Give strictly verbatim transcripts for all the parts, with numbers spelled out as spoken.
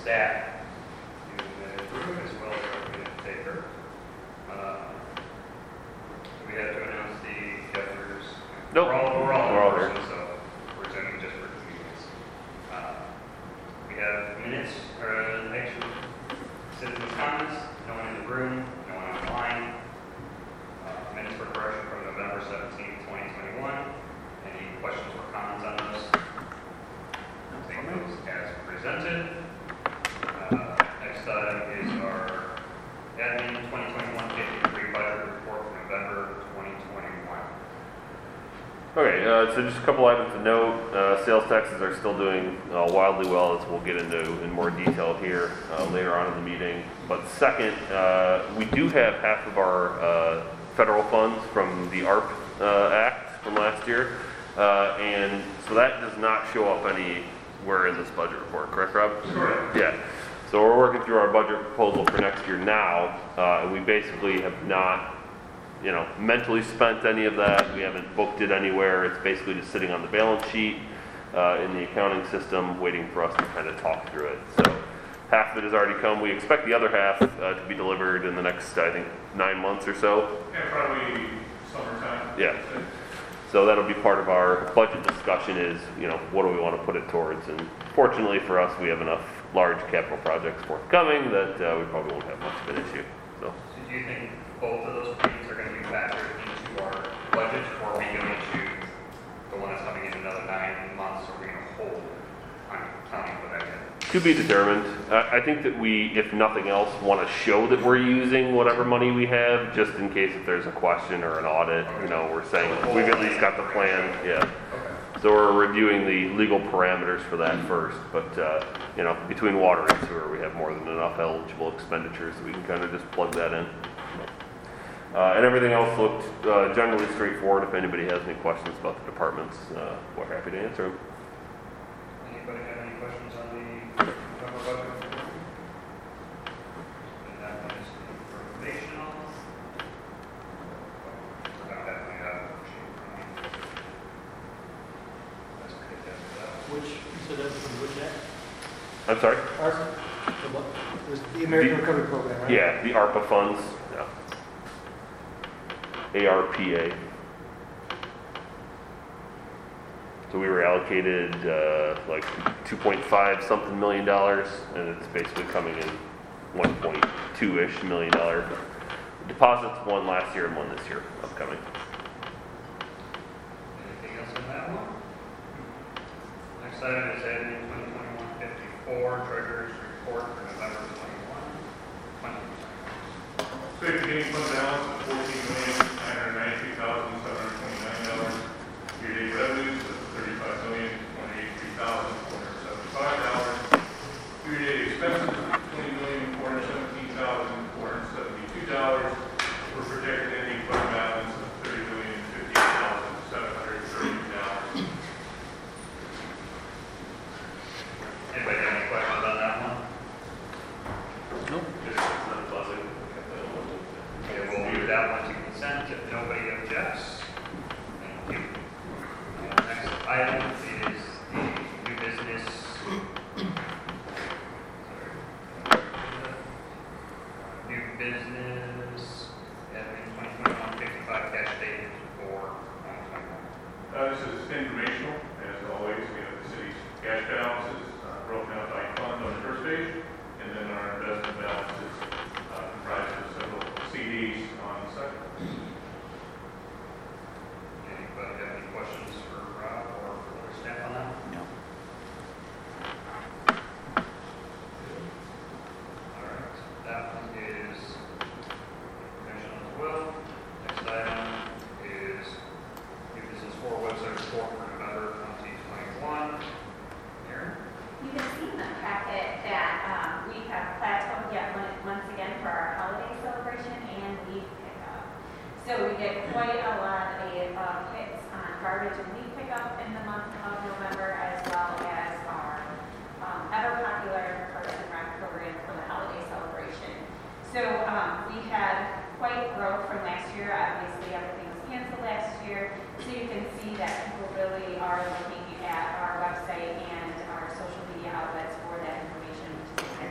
staff in the room as well as our minute taker. Uh, we have to announce the governors. Nope. We're all, we're all, We're all in here. person, so we're zooming just for convenience. Uh, we have minutes, or actually, citizens' comments, no one in the room, no one online. Uh, minutes for correction from November seventeenth, twenty twenty-one. Any questions or comments on those? Take those as presented. Uh, next item is our admin twenty twenty-one fifty-three budget report for November twenty twenty-one. Okay, uh, so just a couple items to note. Uh, sales taxes are still doing uh, wildly well, as we'll get into in more detail here uh, later on in the meeting. But second, uh, we do have half of our uh, federal funds from the A R P uh, Act from last year. Uh, and so that does not show up anywhere in this budget report, correct, Rob? Correct. Yeah. So we're working through our budget proposal for next year now, uh, and we basically have not, you know, mentally spent any of that. We haven't booked it anywhere. It's basically just sitting on the balance sheet uh, in the accounting system, waiting for us to kind of talk through it. So half of it has already come. We expect the other half uh, to be delivered in the next, I think, nine months or so. Yeah, probably summertime. Yeah. So that'll be part of our budget discussion is, you know, what do we want to put it towards? And fortunately for us, we have enough large capital projects forthcoming that uh, we probably won't have much of an issue. So. So do you think both of those things are going to be factored into our budget, or are we going to issue the one that's coming in another nine months, or are we going to hold on counting for that yet? To be determined. Uh, I think that we, if nothing else, want to show that we're using whatever money we have, just in case if there's a question or an audit, you know, we're saying we've at least got the plan. Yeah. Okay. So we're reviewing the legal parameters for that first. But, uh, you know, between water and sewer, we have more than enough eligible expenditures so we can kind of just plug that in. Uh, and everything else looked uh, generally straightforward. If anybody has any questions about the departments, uh, we're happy to answer them. Anybody have any questions on the November budget report? And that one is informational. I don't have any other worksheet for me. That's okay, that's that. Which, so that's from which act? I'm sorry? Ours? The what? It was the American The- Recovery Program, right? Yeah, the ARPA funds. Yeah. A R P A. So we were allocated uh, like two point five something million dollars, and it's basically coming in one point two ish million dollar deposits. One last year and one this year upcoming. Anything else on that one? Next item is admin twenty twenty-one fifty-four, treasurer's report for November twenty-one. Fifteen fund balance of fourteen million, nine hundred ninety-three thousand, seven hundred twenty-nine dollars. Year-to-date revenues of thirty-five million, one hundred eighty-three thousand, four hundred seventy-five dollars. Year-to-date expenses of twenty million, four hundred seventeen thousand, four hundred seventy-two dollars. We're projected ending fund balance of thirty million, fifty-eight thousand, seven hundred thirty dollars. Anybody have any questions on that one? Nope. Okay, we'll move that one to consent if nobody objects. Thank you. And the next item is the new business. Sorry. New business, admin twenty twenty-one fifty-five cash statement for twenty twenty-one. Uh, this is informational, as always. We have the city's cash balances uh, broken out by fund on the first page, and then our investment balances uh, comprised of several C Ds on the second. Anybody have any questions for Rob or for staff on that? No. All right, that one is informational as well. Next item is new business for website report for November twenty twenty-one. Aaron? You can see in the packet that um, we have plateaued yet one- once again for our holiday celebration and leaf pickup. So we get quite a lot of uh, hits on garbage and leaf pickup in the month of November, as well as our um, ever popular Parks and Rec program for the holiday celebration. So um, we had quite growth from last year. Obviously, everything was canceled last year. So you can see that people really are looking at our website and our social media outlets for that information, which is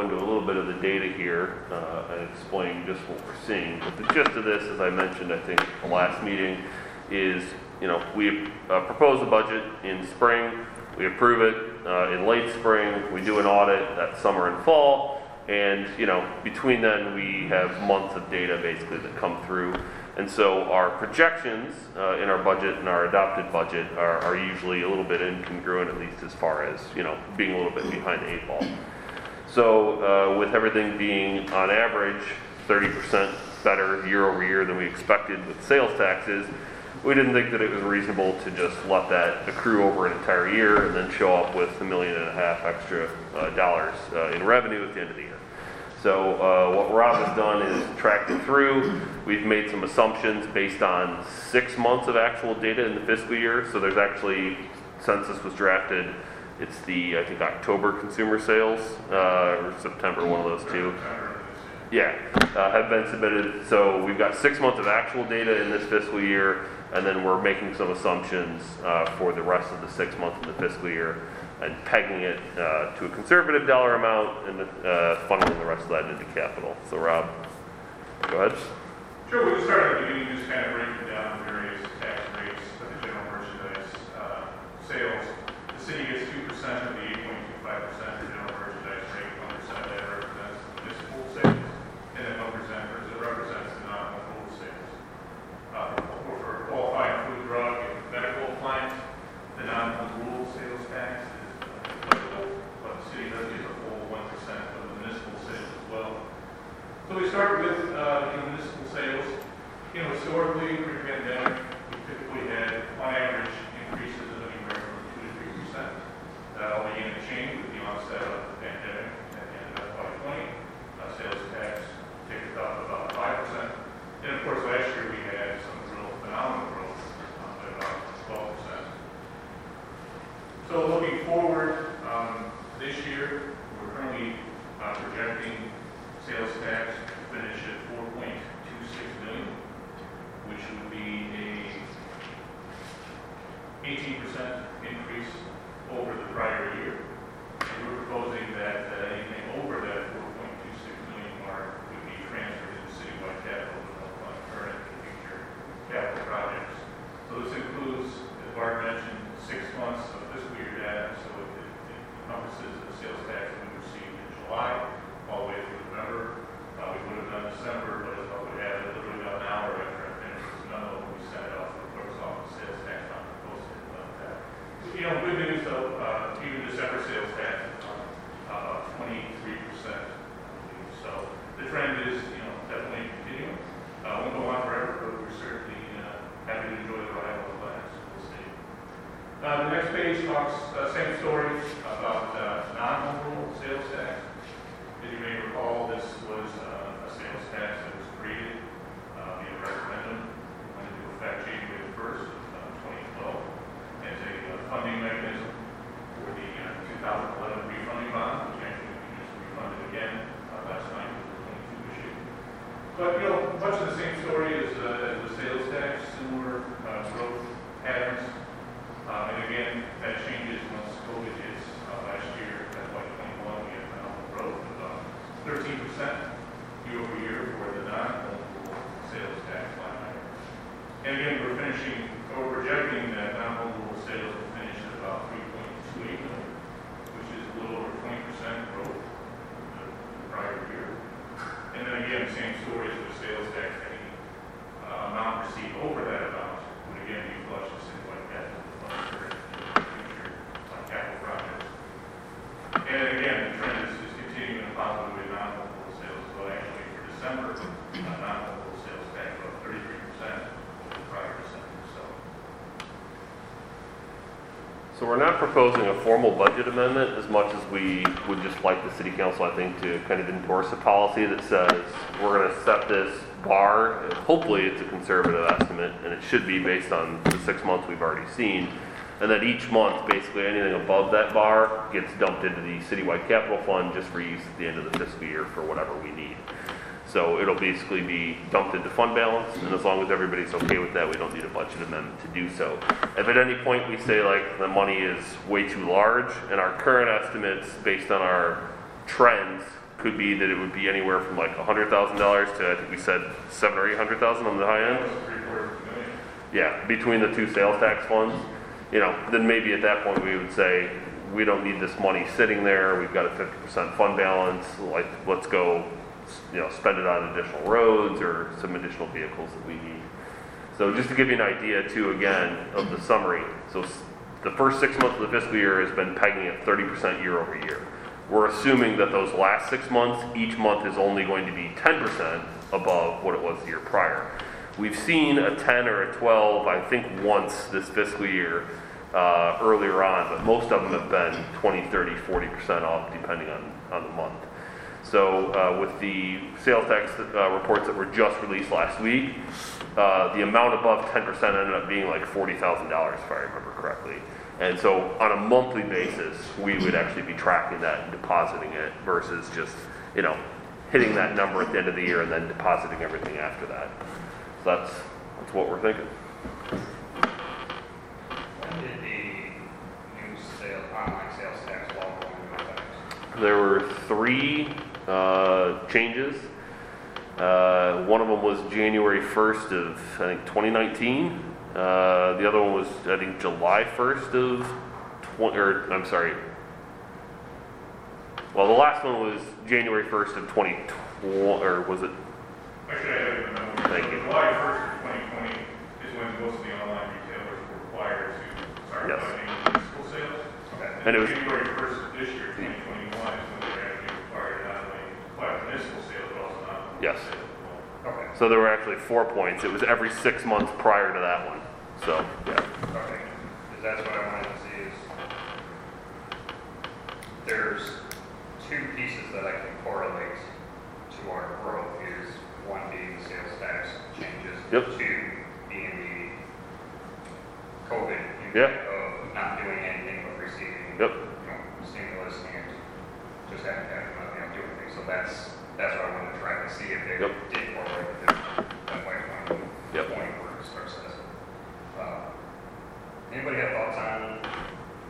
into a little bit of the data here uh, and explain just what we're seeing. But the gist of this, as I mentioned, I think the last meeting, is you know we uh, propose a budget in spring, we approve it uh, in late spring, we do an audit that summer and fall, and you know between then we have months of data basically that come through. And so our projections uh, in our budget and our adopted budget are, are usually a little bit incongruent, at least as far as, you know, being a little bit behind the eight ball. So uh, with everything being on average thirty percent better year over year than we expected with sales taxes, we didn't think that it was reasonable to just let that accrue over an entire year and then show up with a million and a half extra uh, dollars uh, in revenue at the end of the year. So uh, what Rob has done is tracked it through. We've made some assumptions based on six months of actual data in the fiscal year. So there's actually, census was drafted, it's the, I think, October consumer sales, uh, or September, one of those two. Yeah, uh, have been submitted. So we've got six months of actual data in this fiscal year, and then we're making some assumptions uh, for the rest of the six months of the fiscal year, and pegging it uh, to a conservative dollar amount and uh, funneling the rest of that into capital. So Rob, go ahead. Sure, we can start at the beginning, just kind of breaking down the various tax rates for the general merchandise uh, sales. The city gets two percent of the eight point two five percent for general merchandise rate, one percent of that represents municipal sales, and then one percent represents the non-home sales. Uh, for, for qualifying food, drug, and medical appliance, the non-home rule sales tax but the city does get a full one percent of the municipal sales as well. So we start with uh, the municipal sales. You know, historically, pre-pandemic, we typically had, on average, increases of anywhere from two to three percent. That all began to change with the onset of the pandemic at the end of twenty twenty. Uh, sales tax ticked up about five percent. And of course, last year we had some real phenomenal growth um, at about twelve percent. So looking forward, um, this year, we're currently uh, projecting sales tax to finish at four point two six million, which would be a eighteen percent increase over the prior year. And we're proposing that uh, anything over that four point two six million mark would be transferred into citywide capital to help fund current and future capital projects. So this includes, as Bart mentioned, six months of fiscal year data, so it, it encompasses the sales tax that we received in July all the way through November. Uh, we would have done December, but as well, we had it literally about an hour after I finished this memo, we sent it off to the clerk's office, sales tax not posted. But, uh, you know, good news though, uh, even December sales tax is on uh, twenty-three percent. So the trend is, you know, definitely continuing. Uh, won't go on forever, but we're certainly uh, happy to enjoy the ride of the class. We'll see. Uh, the next page talks, uh, same story about uh, non-home rule sales tax. As you may recall, this was uh, a sales tax that was created uh, via referendum, went into effect January first, uh, twenty twelve, as a uh, funding mechanism for the uh, two thousand eleven refunding bond, which actually we just refunded again uh, last night with the twenty-two issue. But, you know, much of the same story as, uh, as the sales tax, similar uh, growth patterns. Um, and again, that changes once COVID hits uh, last year. That's why twenty-one we had phenomenal growth of uh, thirteen percent year over year for the non-home rule sales tax line item. And again, we're finishing, or projecting that non-home rule sales will finish at about three point two eight million, which is a little over twenty percent growth from the prior year. And then again, same story as the sales tax. Any uh, amount received over that amount would again be flushed to citywide capital for future uh, capital projects. And again, the trend is, is continuing in a positive way, non-home rule sales. So actually for December, uh, non-home rule sales tax up thirty-three percent over the prior December. So. So we're not proposing a formal budget amendment as much as we would just like the city council, I think, to kind of endorse a policy that says we're going to set this bar. And hopefully it's a conservative estimate, and it should be based on the six months we've already seen. And then each month, basically anything above that bar gets dumped into the citywide capital fund just for use at the end of the fiscal year for whatever we need. So it'll basically be dumped into fund balance, and as long as everybody's okay with that, we don't need a budget amendment to do so. If at any point we say like the money is way too large, and our current estimates based on our trends could be that it would be anywhere from like a hundred thousand dollars to, I think we said seven or eight hundred thousand on the high That end. was three quarters of a million. Yeah, between the two sales tax funds, you know, then maybe at that point we would say, we don't need this money sitting there, we've got a fifty percent fund balance, like, let's go, you know, spend it on additional roads or some additional vehicles that we need. So just to give you an idea too, again, of the summary, so s- the first six months of the fiscal year has been pegging at thirty percent year over year. We're assuming that those last six months, each month is only going to be ten percent above what it was the year prior. We've seen a ten or a twelve, I think once this fiscal year, uh, earlier on, but most of them have been twenty, thirty, forty percent off depending on, on the month. So uh, with the sales tax uh, reports that were just released last week, uh, the amount above ten percent ended up being like forty thousand dollars if I remember correctly. And so on a monthly basis, we would actually be tracking that and depositing it versus just, you know, hitting that number at the end of the year and then depositing everything after that. So that's, that's what we're thinking. When did the new sale, online sales tax law go into effect? There were three uh, changes. Uh, one of them was January first of, I think, twenty nineteen. Uh, the other one was, I think, July first of twenty, or I'm sorry. Well, the last one was January first of twenty twenty, or was it? Actually, I have the number. Thank you. July first of twenty twenty is when most of the online retailers were required to start Yes. budgeting municipal sales. Okay. And it was- January first of this year, twenty twenty-one, is when they're actually required not only apply for municipal sales, but also not. Yes. sales as well. Okay, So there were actually four points. It was every six months prior to that one. So, yeah. okay, because that's what I wanted to see is, there's two pieces that I can correlate to our growth, is one being the sales tax changes. Yep. Two being the COVID Yeah. impact of not doing anything but receiving, Yep. you know, stimulus and just having, having nothing, not doing things. So that's, that's what I wanted to try to see if they Yep. did correlate with this F Y twenty, Yep. twenty where it starts as. Uh, Anybody have thoughts on the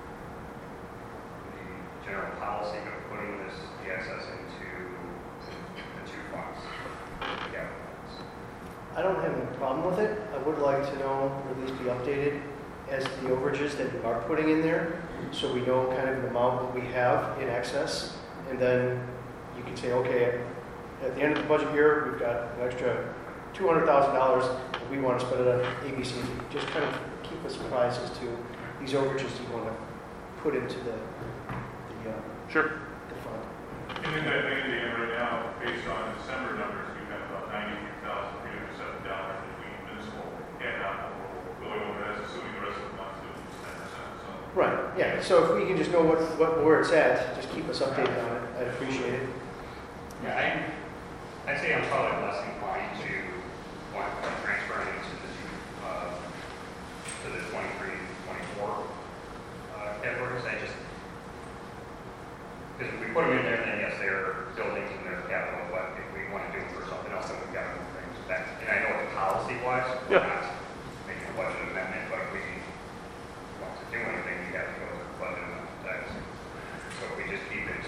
general policy of putting this, the access into the two funds? Yeah. I don't have a problem with it. I would like to know, or at least be updated, as to the overages that we are putting in there, so we know kind of the amount that we have in excess, and then you can say, okay, at the end of the budget year, we've got an extra two hundred thousand dollars, and we want to spend it on A B C. Just kind of keep us apprised as to these overages you want to put into the, the, uh, Sure. the fund. And in that thing, they have right now, based on December numbers, we've got about ninety-three thousand three hundred seven dollars between municipal and non-local going over, that's assuming the rest of the month's doing ten percent, so. Right, yeah, so if we can just know what, what, where it's at, just keep us updated on it, I'd appreciate it. Yeah, I, I'd say I'm probably less inclined to want to transfer it into the, two, uh, to the twenty-three, twenty-four, uh, categories. I just, because if we put them in there, then yes, they're buildings and they're capital, but if we want to do it for something else, then we've got to move things back. And I know it's policy-wise, we're Yeah. not making a budget amendment, but if we want to do anything, we have to go to the budget amendment text. So if we just keep it,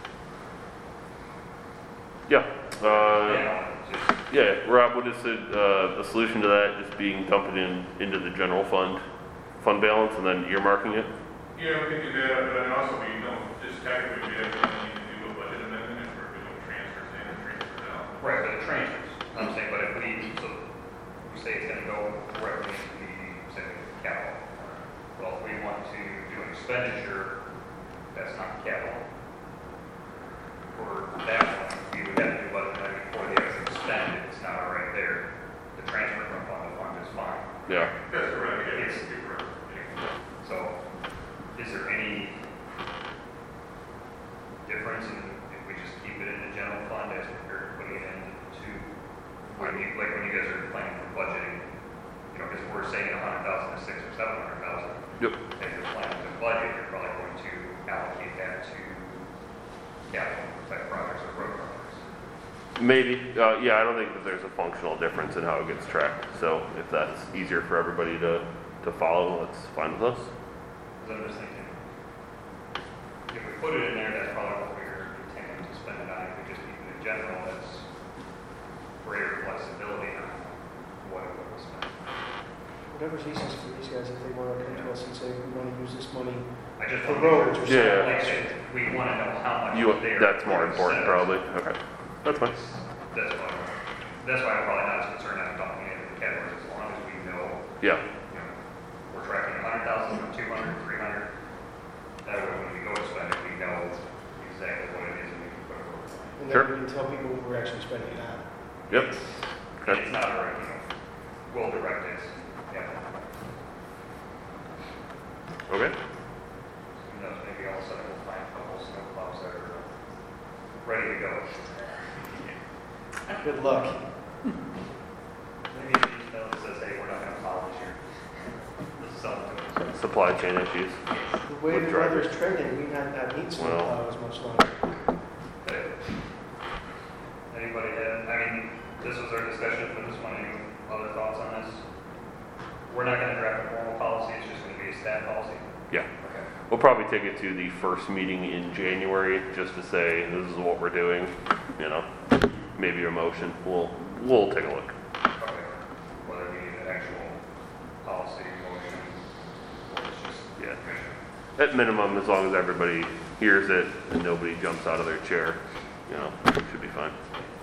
Yeah. you Uh, know, just yeah, Rob, what is the, uh, the solution to that? Just being dumped in, into the general fund, fund balance and then earmarking it? Yeah, we can do that, but then also we don't, just technically, we have to need to do a budget amendment if we're doing transfers in and transfers out. right, but the transfers, I'm saying, but if we, so we say it's gonna go wherever it needs to be, say, capital. Well, if we want to do an expenditure, that's not capital. For that one, we would have to do budget amendment before the actual spend, if it's not already there. The transfer from fund to fund is fine. Yeah. That's correct, yeah, It's- it's correct. So, is there any difference in if we just keep it in the general fund as compared to putting it into, when you, like when you guys are planning for budgeting, you know, because we're saying a hundred thousand to six or seven hundred thousand. Yep. If you're planning to budget, you're probably going to allocate that to capital type projects or road projects. Maybe. Uh, yeah, I don't think that there's a functional difference in how it gets tracked. So if that's easier for everybody to, to follow, that's fine with us. Because I'm just thinking, if we put it in there, that's probably what we're intending to spend it on. If we just in general, that's greater flexibility on what it would spend. Whatever's easiest for these guys, if they want to come to us and say, we want to use this money I just for want to make roads or sure, Yeah. something. like I said, we want to know how much You, they're. that's more they're important set. probably. Okay, that's fine. That's why, that's why I'm probably not as concerned on talking in the categories, as long as we know, Yeah, you know, we're tracking a hundred thousand, two hundred, three hundred. That way, when we go to spend it, we know exactly what it is and we can put it over. And Sure. then we can tell people what we're actually spending it on. yep. Okay. It's not a, you know, we'll direct it, yeah. Okay. Who knows, maybe all of a sudden we'll find a couple of snowplows that are ready to go. Good luck. Maybe the email that says, hey, we're not gonna follow this year. Let's sell it to us. Supply chain issues. The way With the drivers. weather's trending, we not, not need Well. snowplows much longer. Okay. Anybody have, I mean, this was our discussion for this one, any other thoughts on this? We're not gonna draft a formal policy, it's just gonna be a staff policy? Yeah. Okay. We'll probably take it to the first meeting in January just to say this is what we're doing. You know, maybe a motion. We'll we'll take a look. Okay. Whether we need an actual policy, motion, or it's just. Yeah. At minimum, as long as everybody hears it and nobody jumps out of their chair, you know, should be fine.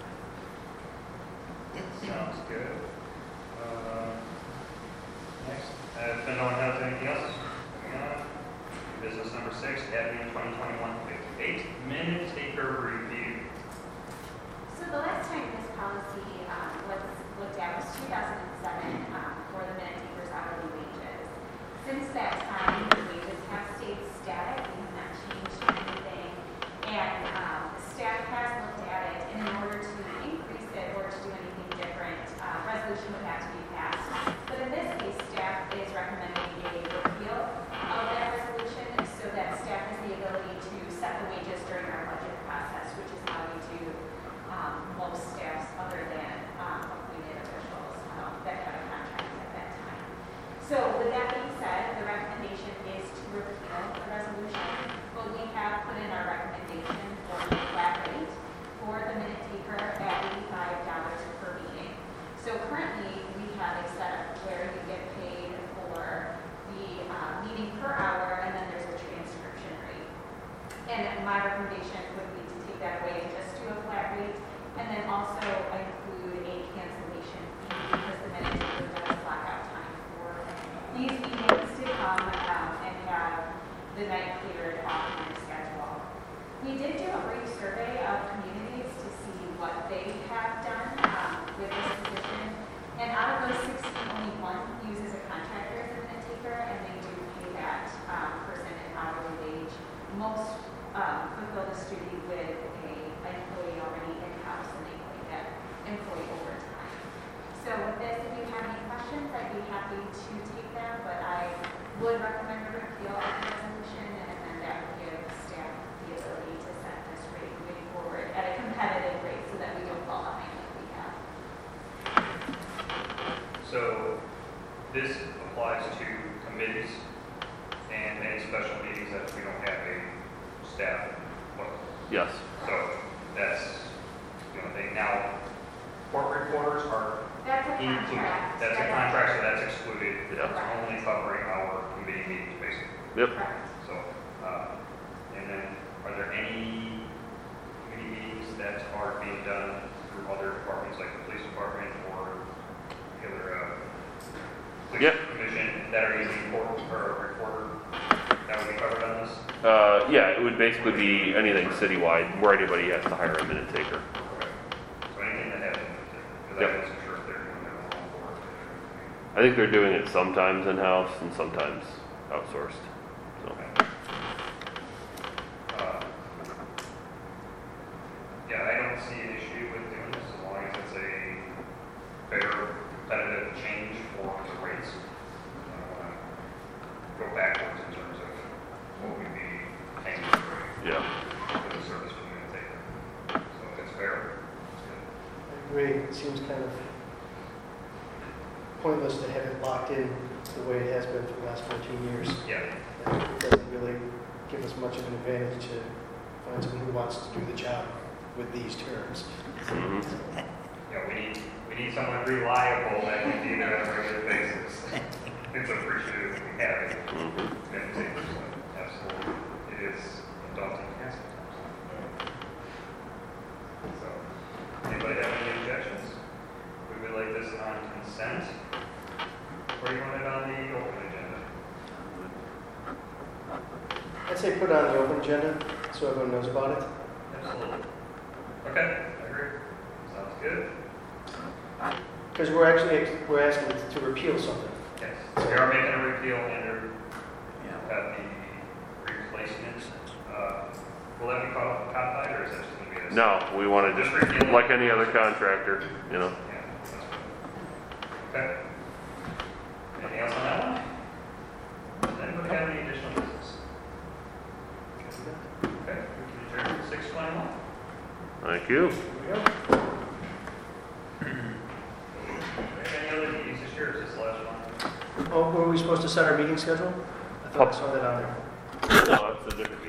Sounds good. Uh, Next, uh, if no one has anything else, moving on. Business number six, admin twenty twenty-one fifty-eight, minute taker review. So the last time this policy um, was looked at was two thousand seven um, for the minute takers hourly wages. Since that time, the wages have stayed static, we have not changed anything, and um, the staff has looked at it, and in order to increase it or to do anything different, uh, resolution would have to be passed. But in this case, staff is recommending a repeal of that resolution so that staff has the ability to set the wages during our budget process, which is how we do um, most staffs other than um, appointed officials um, that have a contract at that time. So with that being said, the recommendation is to repeal the resolution, but we have put in our recommendation for a flat rate for the minute taker at eighty-five dollars per meeting. So currently, we have a setup where you get paid for the uh, meeting per hour, and then there's a transcription rate. And my recommendation would be to take that away and just do a flat rate, and then also include a cancellation fee because the minute taker does block out time for these meetings to come um, and have the night cleared off in their schedule. We did do a brief survey of communities to see what they have done um, with this position, and out of those sixteen, only one uses a contractor as a minute taker, and they do pay that um, person an hourly wage. Most um, fulfill this duty with a employee already in-house, and they pay that employee overtime. So with this, if you have any questions, I'd be happy to take them, but I would recommend a repeal of the resolution, and then that would give staff the ability to set this rate moving forward at a competitive rate so that we don't fall behind like we have. So this applies to committees and any special meetings that we don't have a staff. Well, Yes. so that's, you know, they now, court reporters are That's a included. contract. That's a contract, so that's excluded. Yeah. It's only covering our committee meetings, basically. Yep. Correct. So, uh, and then, are there any committee meetings that are being done through other departments, like the police department or the other, uh, police Yep. commission, that are using court or a reporter? That would be covered on this? Uh, yeah, it would basically be anything citywide where anybody has to hire a minute taker. Okay. So anything that has, because Yep. I wasn't sure if they're doing their own work. I think they're doing it sometimes in-house and sometimes outsourced. So, Uh, Yeah, I don't see an issue with doing this as long as it's a fair, competitive change for the rates. I don't want to go backwards in terms of what we'd be paying for yeah. for the service we're going to take. So if it's fair, it's good. I agree. It seems kind of pointless to have it locked in the way it has been for the last fourteen years. Yeah, And it doesn't really give us much of an advantage to find someone who wants to do the job. with these terms. Mhm. Yeah, we need, we need someone reliable that can do that on a regular basis. It's appreciated if we have it. Mhm. And take this one. Absolutely. It is a daunting task sometimes. So, anybody have any objections? We would like this on consent, or you want it on the open agenda? I'd say put it on the open agenda so everyone knows about it. Absolutely. Okay, I agree. Sounds good. Because we're actually, we're asking to repeal something. Yes. We are making a repeal and at the replacement. Uh, will that be called codified or is that just going to be a? No, we want to just, like any other contractor, you know. Yeah, that's good. Okay. Anything else on that one? Does anybody have any additional business? Okay, we can adjourn six twenty-one. Thank you. Any other meetings this year, or is this the last one? Oh, were we supposed to set our meeting schedule? I thought I saw that on there. No, that's a different